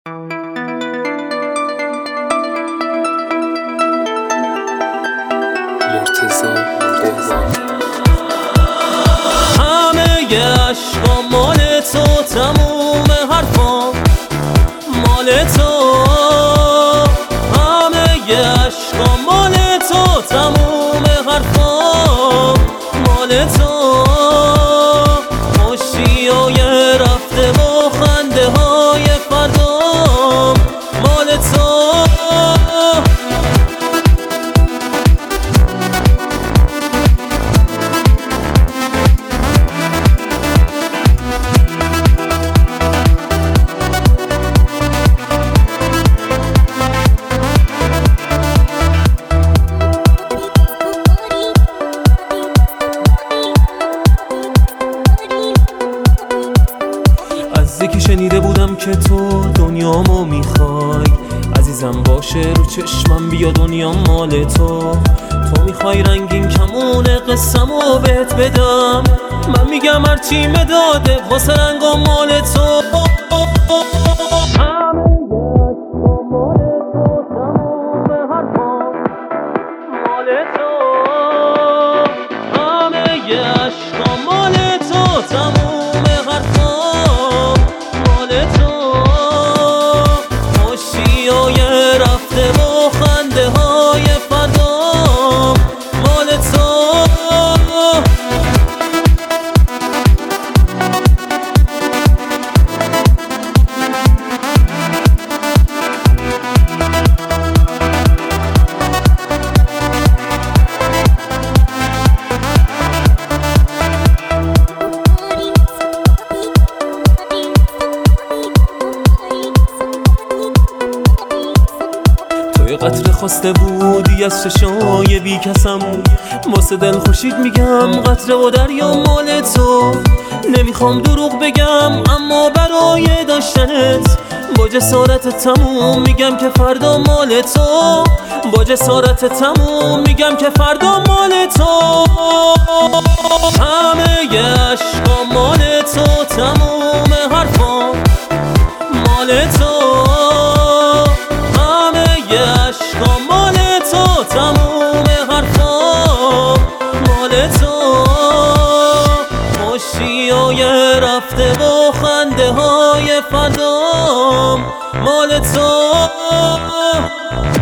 همه عشقا مال تو، تموم حرفا مال تو. همه عشقا مال تو، تموم حرفا مال تو. خوشیای رفته و خنده های فردام مال تو. از یکی شنیده بودم که تو دنیامو میخوای، عزیزم باشه رو چشمم بیا دنیا مال تو. تو میخوای رنگین کمون قصه‌مو بهت بدم، من میگم هرچی مداده واسه رنگام مال تو. یه قطره خواسته بودی از چشای بی کسم، واسه دل خوشید میگم قطره و دریا مال تو. نمیخوام دروغ بگم اما برای داشتنت با جسارت تموم میگم که فردا مال تو. با جسارت تموم میگم که فردا مال تو. همه عشقا مال تو، تموم حرفا مال تو. تموم حرفا مال تو. خوشیای رفته و خنده های فردام مال تو.